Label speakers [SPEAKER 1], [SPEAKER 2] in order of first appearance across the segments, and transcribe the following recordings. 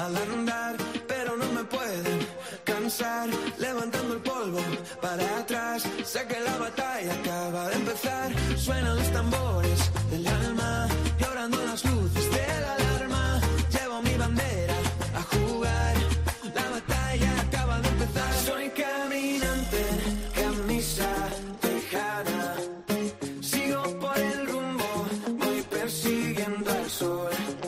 [SPEAKER 1] al andar, pero no me pueden cansar, levantando el polvo para atrás. Sé que la batalla acaba de empezar, suenan los tambores del alma y orando las luces de la alarma. Llevo mi bandera a jugar, la batalla acaba de empezar. Soy caminante, camisa tejana, sigo por el rumbo, voy persiguiendo al sol.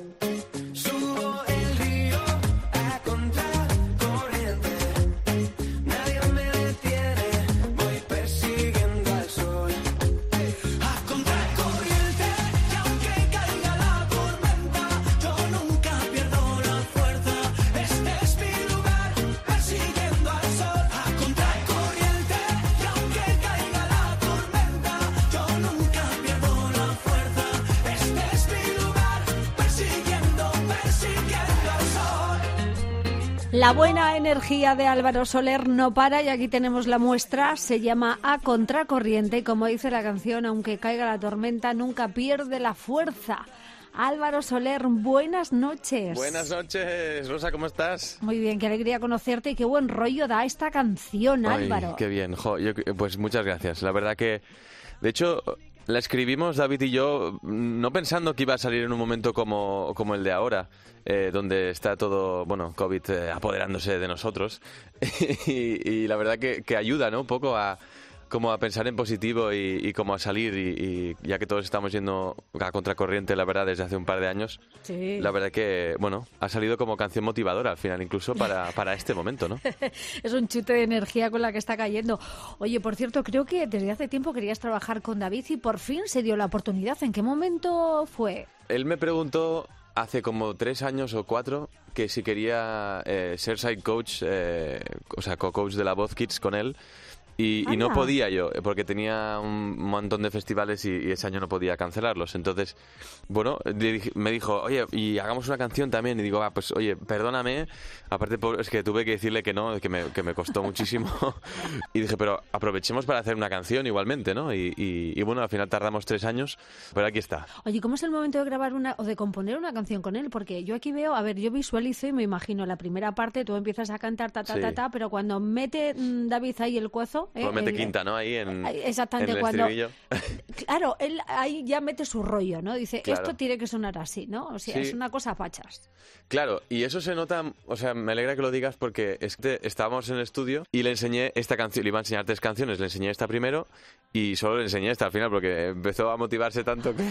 [SPEAKER 1] Subo el río a contracorriente, nadie me detiene, voy persiguiendo al sol. A contracorriente, y aunque caiga la tormenta, yo nunca pierdo la fuerza. Este es mi lugar, persiguiendo al sol. A contracorriente, y aunque caiga la tormenta, yo nunca pierdo la fuerza. Este es mi lugar, persiguiendo al sol.
[SPEAKER 2] La buena energía de Álvaro Soler no para y aquí tenemos la muestra. Se llama A Contracorriente y como dice la canción, aunque caiga la tormenta, nunca pierde la fuerza. Álvaro Soler, buenas noches.
[SPEAKER 3] Buenas noches, Rosa, ¿cómo estás?
[SPEAKER 2] Muy bien, qué alegría conocerte y qué buen rollo da esta canción, Álvaro.
[SPEAKER 3] Ay, qué bien, pues muchas gracias. La verdad que, de hecho, la escribimos David y yo no pensando que iba a salir en un momento como el de ahora, donde está todo, COVID apoderándose de nosotros. y la verdad que ayuda, ¿no? Un poco a pensar en positivo y como a salir y ya que todos estamos yendo a contracorriente, la verdad, desde hace un par de años.
[SPEAKER 2] Sí.
[SPEAKER 3] La verdad que, ha salido como canción motivadora al final, incluso para este momento, ¿no?
[SPEAKER 2] Es un chute de energía con la que está cayendo. Oye, por cierto, creo que desde hace tiempo querías trabajar con David y por fin se dio la oportunidad. ¿En qué momento fue?
[SPEAKER 3] Él me preguntó hace como 3 años o 4 que si quería ser side coach, o sea, co-coach de la Voz Kids con él. Y no podía yo, porque tenía un montón de festivales y ese año no podía cancelarlos. Entonces, me dijo, oye, y hagamos una canción también. Y digo, pues oye, perdóname. Aparte, es que tuve que decirle que no, que me costó muchísimo. Y dije, pero aprovechemos para hacer una canción igualmente, ¿no? Y bueno, al final tardamos 3 años, pero aquí está.
[SPEAKER 2] Oye, ¿cómo es el momento de grabar o de componer una canción con él? Porque yo aquí veo, yo visualizo y me imagino la primera parte, tú empiezas a cantar, pero cuando mete David ahí el cuezo...
[SPEAKER 3] Pues mete quinta, ¿no? Ahí en
[SPEAKER 2] exactamente,
[SPEAKER 3] el
[SPEAKER 2] cuando
[SPEAKER 3] estribillo.
[SPEAKER 2] Claro, él ahí ya mete su rollo, ¿no? Dice,
[SPEAKER 3] claro,
[SPEAKER 2] esto tiene que sonar así, ¿no? O sea,
[SPEAKER 3] sí,
[SPEAKER 2] es una cosa a pachas.
[SPEAKER 3] Claro, y eso se nota, o sea, me alegra que lo digas porque estábamos en el estudio y le enseñé esta canción, le iba a enseñar 3 canciones, le enseñé esta primero y solo le enseñé esta al final porque empezó a motivarse tanto que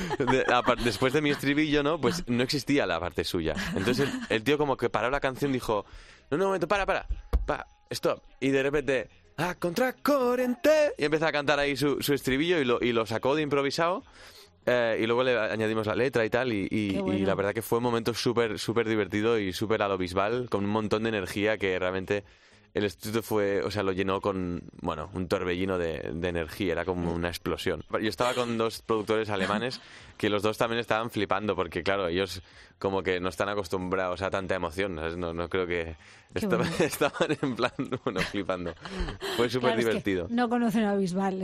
[SPEAKER 3] después de mi estribillo, ¿no? Pues no existía la parte suya. Entonces el tío como que paró la canción, dijo, no, un momento, para, stop. Y de repente... A contracorriente. Y empezó a cantar ahí su estribillo y lo sacó de improvisado. Y luego le añadimos la letra y tal. Y la verdad que fue un momento súper divertido y súper a lo Bisbal, con un montón de energía que realmente el estudio lo llenó con, un torbellino de energía. Era como una explosión. Yo estaba con 2 productores alemanes que los 2 también estaban flipando porque, claro, ellos como que no están acostumbrados a tanta emoción. ¿Sabes? No creo que... Estaban en plan, flipando. Fue súper divertido.
[SPEAKER 2] Es que no conocen a Bisbal,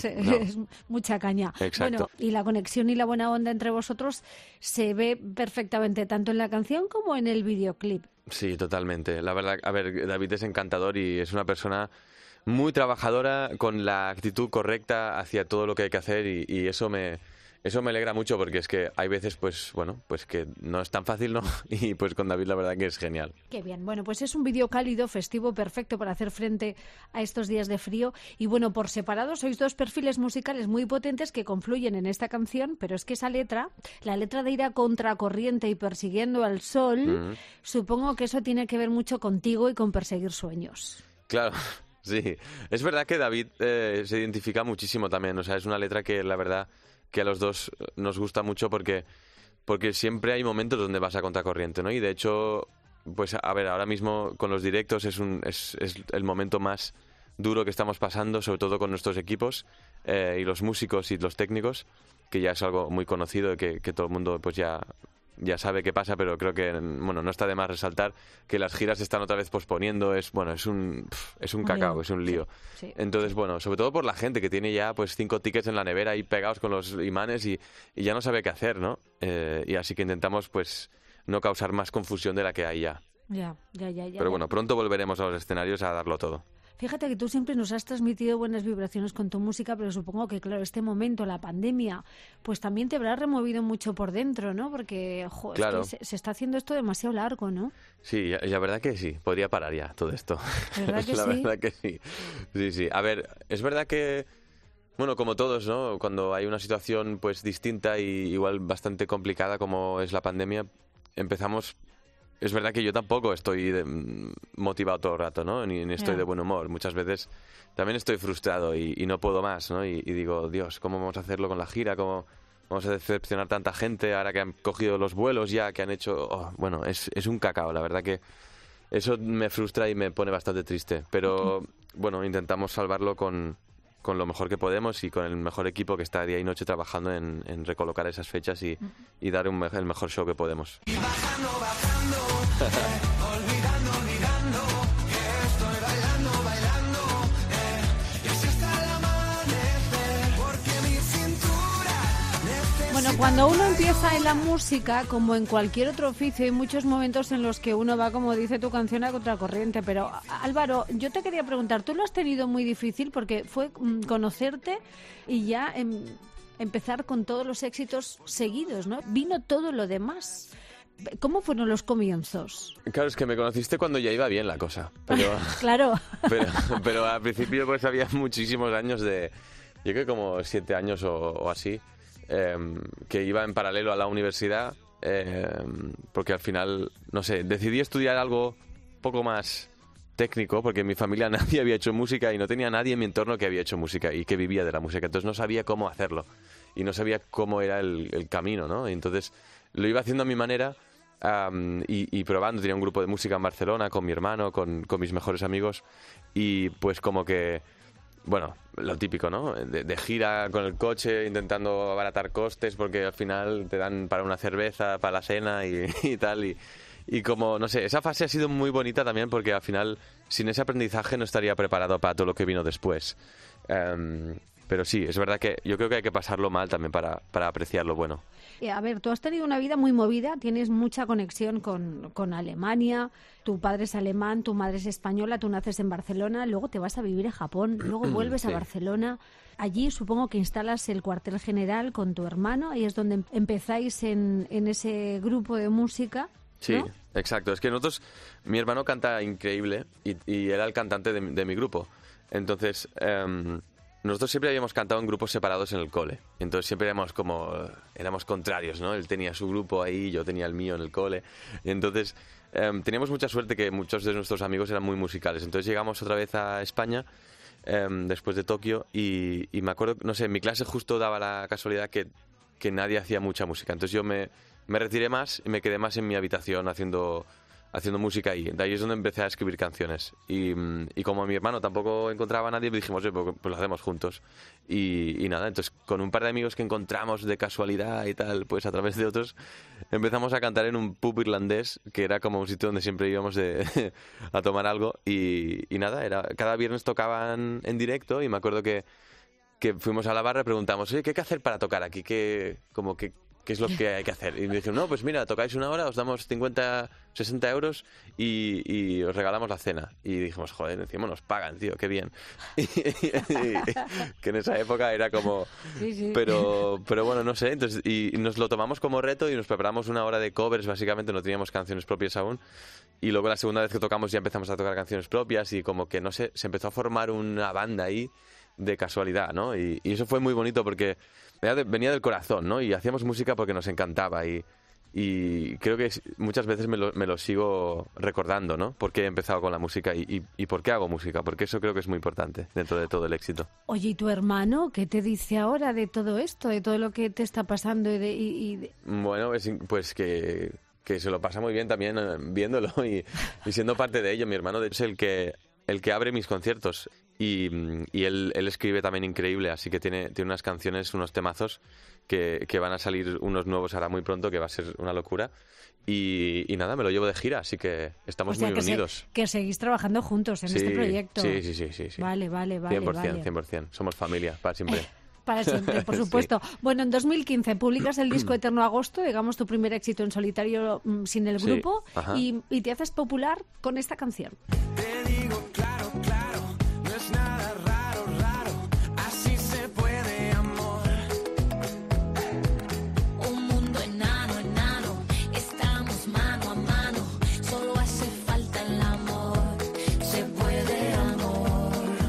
[SPEAKER 2] es mucha caña.
[SPEAKER 3] Exacto.
[SPEAKER 2] Bueno, y la conexión y la buena onda entre vosotros se ve perfectamente tanto en la canción como en el videoclip.
[SPEAKER 3] Sí, totalmente. La verdad, a ver, David es encantador y es una persona muy trabajadora, con la actitud correcta hacia todo lo que hay que hacer y eso me alegra mucho porque es que hay veces, pues que no es tan fácil, ¿no? Y pues con David la verdad que es genial.
[SPEAKER 2] Qué bien. Bueno, pues es un vídeo cálido, festivo, perfecto para hacer frente a estos días de frío. Y bueno, por separado sois 2 perfiles musicales muy potentes que confluyen en esta canción, pero es que esa letra, la letra de ir a contracorriente y persiguiendo al sol, supongo que eso tiene que ver mucho contigo y con perseguir sueños.
[SPEAKER 3] Claro. Sí, es verdad que David se identifica muchísimo también, o sea, es una letra que la verdad que a los 2 nos gusta mucho porque siempre hay momentos donde vas a contracorriente, ¿no? Y de hecho, pues a ver, ahora mismo con los directos es el momento más duro que estamos pasando, sobre todo con nuestros equipos y los músicos y los técnicos, que ya es algo muy conocido que todo el mundo pues ya sabe qué pasa, pero creo que no está de más resaltar que las giras se están otra vez posponiendo. Es un cacao, es un lío.
[SPEAKER 2] Sí.
[SPEAKER 3] Entonces, sobre todo por la gente que tiene ya pues 5 tickets en la nevera ahí pegados con los imanes y ya no sabe qué hacer, ¿no? Y así que intentamos pues no causar más confusión de la que hay ya.
[SPEAKER 2] Ya.
[SPEAKER 3] Pero bueno, pronto volveremos a los escenarios a darlo todo.
[SPEAKER 2] Fíjate que tú siempre nos has transmitido buenas vibraciones con tu música, pero supongo que, claro, este momento, la pandemia, pues también te habrá removido mucho por dentro, ¿no? Porque,
[SPEAKER 3] claro,
[SPEAKER 2] es que se está haciendo esto demasiado largo, ¿no?
[SPEAKER 3] Sí, la verdad que sí. Podría parar ya todo esto.
[SPEAKER 2] ¿Verdad que
[SPEAKER 3] la
[SPEAKER 2] sí?
[SPEAKER 3] verdad que sí. Sí. A ver, es verdad que, bueno, como todos, ¿no? Cuando hay una situación pues distinta y igual bastante complicada como es la pandemia, empezamos... Es verdad que yo tampoco estoy motivado todo el rato, ¿no? Ni estoy de buen humor. Muchas veces también estoy frustrado y no puedo más, ¿no? Y digo, Dios, ¿cómo vamos a hacerlo con la gira? ¿Cómo vamos a decepcionar tanta gente ahora que han cogido los vuelos ya, que han hecho... Bueno, es un cacao, la verdad que eso me frustra y me pone bastante triste. Pero, bueno, intentamos salvarlo con lo mejor que podemos y con el mejor equipo que está día y noche trabajando en recolocar esas fechas y dar el mejor show que podemos.
[SPEAKER 1] Olvidando, olvidando, que estoy bailando, y así hasta el amanecer, porque mi cintura necesita...
[SPEAKER 2] Bueno, cuando uno empieza en la música, como en cualquier otro oficio, hay muchos momentos en los que uno va, como dice tu canción, a contracorriente. Pero, Álvaro, yo te quería preguntar, ¿tú lo has tenido muy difícil? Porque fue conocerte y ya empezar con todos los éxitos seguidos, ¿no? Vino todo lo demás. ¿Cómo fueron los comienzos?
[SPEAKER 3] Claro, es que me conociste cuando ya iba bien la cosa. Pero,
[SPEAKER 2] claro.
[SPEAKER 3] pero al principio pues había muchísimos años de... Yo creo que como 7 años o así, que iba en paralelo a la universidad, porque al final, no sé, decidí estudiar algo poco más técnico, porque en mi familia nadie había hecho música y no tenía nadie en mi entorno que había hecho música y que vivía de la música. Entonces no sabía cómo hacerlo y no sabía cómo era el camino, ¿no? Y entonces lo iba haciendo a mi manera y probando. Tenía un grupo de música en Barcelona con mi hermano, con mis mejores amigos y pues como que, bueno, lo típico, ¿no? De gira con el coche intentando abaratar costes porque al final te dan para una cerveza, para la cena y tal y como, no sé, esa fase ha sido muy bonita también porque al final sin ese aprendizaje no estaría preparado para todo lo que vino después. Pero sí, es verdad que yo creo que hay que pasarlo mal también para apreciar lo bueno.
[SPEAKER 2] A ver, tú has tenido una vida muy movida, tienes mucha conexión con Alemania, tu padre es alemán, tu madre es española, tú naces en Barcelona, luego te vas a vivir a Japón, luego vuelves a Barcelona. Allí supongo que instalas el cuartel general con tu hermano, ahí es donde empezáis en ese grupo de música, ¿no?
[SPEAKER 3] Sí, exacto. Es que nosotros, mi hermano canta increíble y era el cantante de mi grupo. Entonces... nosotros siempre habíamos cantado en grupos separados en el cole. Entonces siempre éramos contrarios, ¿no? Él tenía su grupo ahí, yo tenía el mío en el cole. Y entonces teníamos mucha suerte que muchos de nuestros amigos eran muy musicales. Entonces llegamos otra vez a España, después de Tokio, y me acuerdo, no sé, en mi clase justo daba la casualidad que nadie hacía mucha música. Entonces yo me retiré más y me quedé más en mi habitación haciendo música ahí. De ahí es donde empecé a escribir canciones. Y como mi hermano tampoco encontraba a nadie, dijimos, pues lo hacemos juntos. Y nada, entonces con un par de amigos que encontramos de casualidad y tal, pues a través de otros, empezamos a cantar en un pub irlandés, que era como un sitio donde siempre íbamos a tomar algo. Y nada, cada viernes tocaban en directo y me acuerdo que fuimos a la barra y preguntamos, oye, ¿qué hay que hacer para tocar aquí? ¿Qué es lo que hay que hacer? Y me dijeron, no, pues mira, tocáis una hora, os damos 50, 60 euros y os regalamos la cena. Y dijimos, joder, encima nos pagan, tío, qué bien. Que en esa época era como...
[SPEAKER 2] Sí.
[SPEAKER 3] Pero bueno, no sé, entonces y nos lo tomamos como reto y nos preparamos una hora de covers, básicamente, no teníamos canciones propias aún. Y luego la segunda vez que tocamos ya empezamos a tocar canciones propias y como que, no sé, se empezó a formar una banda ahí de casualidad, ¿no? Y eso fue muy bonito porque venía del corazón, ¿no? Y hacíamos música porque nos encantaba y creo que muchas veces me lo sigo recordando, ¿no? Por qué he empezado con la música y por qué hago música, porque eso creo que es muy importante dentro de todo el éxito.
[SPEAKER 2] Oye, ¿y tu hermano qué te dice ahora de todo esto, de todo lo que te está pasando?
[SPEAKER 3] Bueno, pues que se lo pasa muy bien también viéndolo y siendo parte de ello. Mi hermano es el que abre mis conciertos y él escribe también increíble, así que tiene unas canciones, unos temazos que van a salir unos nuevos ahora muy pronto, que va a ser una locura. Y nada, me lo llevo de gira, así que estamos muy unidos.
[SPEAKER 2] Que seguís trabajando juntos en este proyecto.
[SPEAKER 3] Sí.
[SPEAKER 2] Vale.
[SPEAKER 3] 100%, 100%. Somos familia, para siempre.
[SPEAKER 2] Para siempre, por supuesto. Sí. Bueno, en 2015 publicas el disco Eterno Agosto, digamos tu primer éxito en solitario sin el grupo, y te haces popular con esta canción.
[SPEAKER 1] Te digo claro, claro, no es nada raro, raro, así se puede, amor.
[SPEAKER 4] Un mundo enano, enano, estamos mano a mano, solo hace falta el amor, se puede, amor.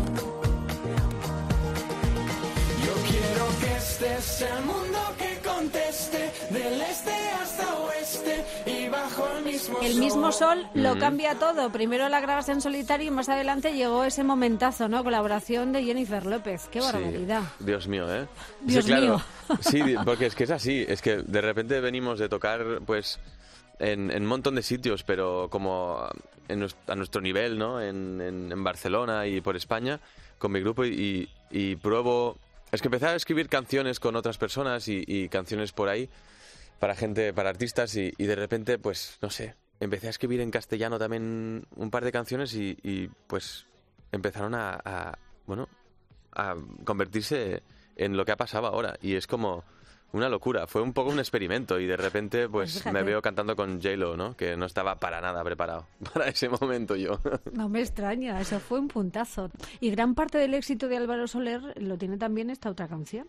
[SPEAKER 1] Yo quiero que este sea el mundo que conteste, del este hasta oeste y bajo el mismo sol.
[SPEAKER 2] El mismo sol lo cambia todo. Primero la grabas en solitario y más adelante llegó ese momentazo, ¿no? Colaboración de Jennifer López. ¡Qué barbaridad!
[SPEAKER 3] Sí. Dios mío, ¿eh?
[SPEAKER 2] Dios
[SPEAKER 3] sí, claro.
[SPEAKER 2] mío.
[SPEAKER 3] Sí, porque es que es así. Es que de repente venimos de tocar, pues, en un montón de sitios, pero como a nuestro nivel, ¿no? En Barcelona y por España, con mi grupo, y pruebo... Es que empecé a escribir canciones con otras personas y canciones por ahí, para gente, para artistas, y de repente, pues, no sé, empecé a escribir en castellano también un par de canciones y pues empezaron a convertirse en lo que ha pasado ahora, y es como una locura. Fue un poco un experimento y de repente pues me veo cantando con J-Lo, ¿no? Que no estaba para nada preparado para ese momento yo.
[SPEAKER 2] No me extraña, eso fue un puntazo. Y gran parte del éxito de Álvaro Soler lo tiene también esta otra canción.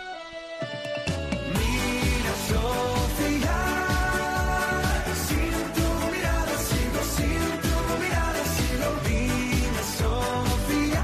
[SPEAKER 1] Mira, Sofía, sin tu mirada sigo, sin tu mirada sigo. Dime, Sofía,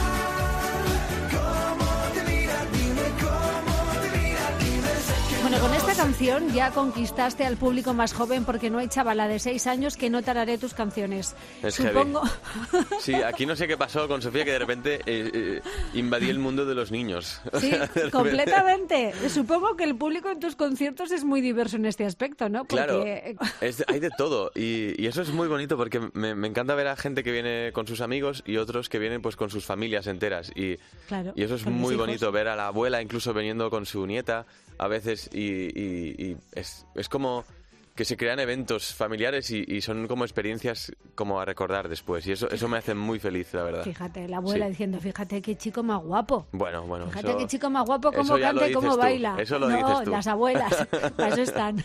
[SPEAKER 1] cómo te mira, dime cómo te mira, dime.
[SPEAKER 2] Bueno, con esta canción ya conquistaste al público más joven, porque no hay chavala de 6 años que no tararé tus canciones.
[SPEAKER 3] Es
[SPEAKER 2] Supongo.
[SPEAKER 3] Heavy. Sí, aquí no sé qué pasó con Sofía, que de repente invadí el mundo de los niños.
[SPEAKER 2] Sí, completamente. Supongo que el público en tus conciertos es muy diverso en este aspecto, ¿no? Porque...
[SPEAKER 3] Claro, hay de todo, y eso es muy bonito, porque me encanta ver a gente que viene con sus amigos y otros que vienen pues con sus familias enteras, y eso es muy bonito, ver a la abuela incluso viniendo con su nieta a veces, y es como que se crean eventos familiares y son como experiencias como a recordar después, y eso me hace muy feliz, la verdad.
[SPEAKER 2] Fíjate, la abuela diciendo, fíjate qué chico más guapo.
[SPEAKER 3] Bueno.
[SPEAKER 2] Fíjate qué chico más guapo, cómo canta y cómo baila.
[SPEAKER 3] Eso lo dices tú.
[SPEAKER 2] Las abuelas, para eso están.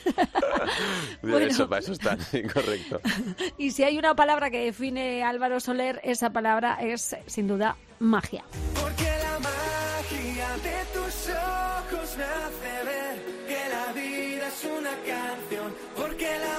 [SPEAKER 3] Bueno, para eso están, sí, correcto.
[SPEAKER 2] Y si hay una palabra que define a Álvaro Soler, esa palabra es, sin duda, magia.
[SPEAKER 1] Porque la magia de tus ojos me hace ver que la vida es una canción. Porque la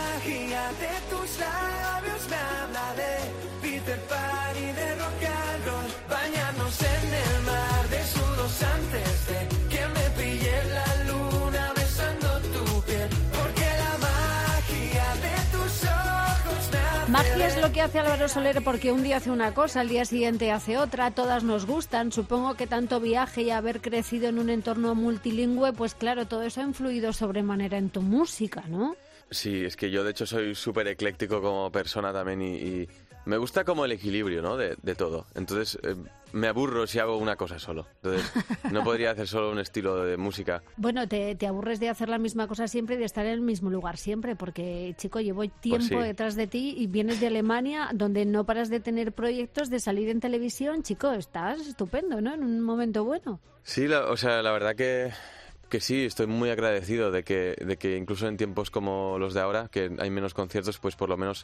[SPEAKER 1] magia de tus labios me habla de Peter Pan y de rock and roll. Bañarnos en el mar desnudos antes de que me pille la luna besando tu piel. Porque la magia de tus ojos me hace
[SPEAKER 2] Magia es lo que hace Álvaro Soler, porque un día hace una cosa, al día siguiente hace otra, todas nos gustan. Supongo que tanto viaje y haber crecido en un entorno multilingüe, pues claro, todo eso ha influido sobremanera en tu música, ¿no?
[SPEAKER 3] Sí, es que yo de hecho soy súper ecléctico como persona también, y me gusta como el equilibrio, ¿no? de todo. Entonces me aburro si hago una cosa solo. Entonces no podría hacer solo un estilo de música.
[SPEAKER 2] Bueno, te aburres de hacer la misma cosa siempre y de estar en el mismo lugar siempre, porque, chico, llevo tiempo detrás de ti y vienes de Alemania, donde no paras de tener proyectos, de salir en televisión. Chico, estás estupendo, ¿no? En un momento bueno.
[SPEAKER 3] Sí, la verdad que sí, estoy muy agradecido de que incluso en tiempos como los de ahora, que hay menos conciertos, pues por lo menos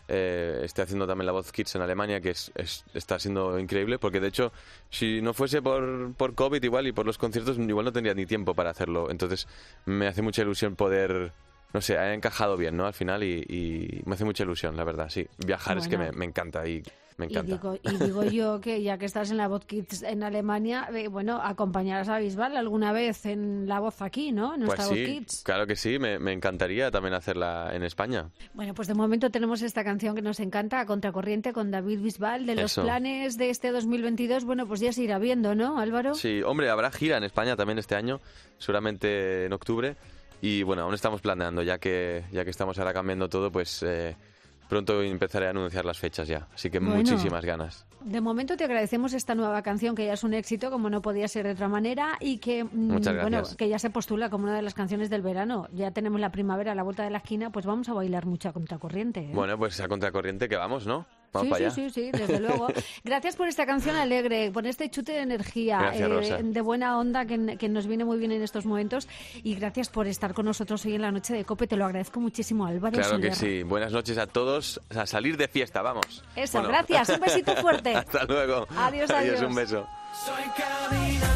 [SPEAKER 3] esté haciendo también la voz Kids en Alemania, que está siendo increíble, porque de hecho, si no fuese por COVID igual y por los conciertos, igual no tendría ni tiempo para hacerlo. Entonces me hace mucha ilusión poder, no sé, ha encajado bien, ¿no? Al final, y me hace mucha ilusión, la verdad, sí. Viajar es que me encanta y... Me encanta.
[SPEAKER 2] Y digo yo que ya que estás en la Voz Kids en Alemania, acompañarás a Bisbal alguna vez en la voz aquí, ¿no? En nuestra
[SPEAKER 3] Voz
[SPEAKER 2] Kids.
[SPEAKER 3] Claro que sí, me encantaría también hacerla en España.
[SPEAKER 2] Bueno, pues de momento tenemos esta canción que nos encanta, A Contracorriente, con David Bisbal. De los planes de este 2022, bueno, pues ya se irá viendo, ¿no, Álvaro?
[SPEAKER 3] Sí, hombre, habrá gira en España también este año, seguramente en octubre. Y bueno, aún estamos planeando, ya que estamos ahora cambiando todo, pues... pronto empezaré a anunciar las fechas ya, así que muchísimas ganas.
[SPEAKER 2] De momento te agradecemos esta nueva canción, que ya es un éxito, como no podía ser de otra manera, y que que ya se postula como una de las canciones del verano. Ya tenemos la primavera a la vuelta de la esquina, pues vamos a bailar mucho a Contracorriente, ¿eh?
[SPEAKER 3] Bueno, pues a Contracorriente que vamos, ¿no? Vamos para allá.
[SPEAKER 2] Sí, desde luego. Gracias por esta canción alegre, por este chute de energía,
[SPEAKER 3] Gracias, Rosa.
[SPEAKER 2] de buena onda que nos viene muy bien en estos momentos. Y gracias por estar con nosotros hoy en la noche de COPE. Te lo agradezco muchísimo, Álvaro
[SPEAKER 3] Claro que
[SPEAKER 2] Soler.
[SPEAKER 3] sí. Buenas noches a todos. A salir de fiesta, vamos.
[SPEAKER 2] Eso,
[SPEAKER 3] Bueno.
[SPEAKER 2] gracias. Un besito fuerte.
[SPEAKER 3] Hasta luego.
[SPEAKER 2] Adiós.
[SPEAKER 3] Un beso.
[SPEAKER 1] Soy cabina.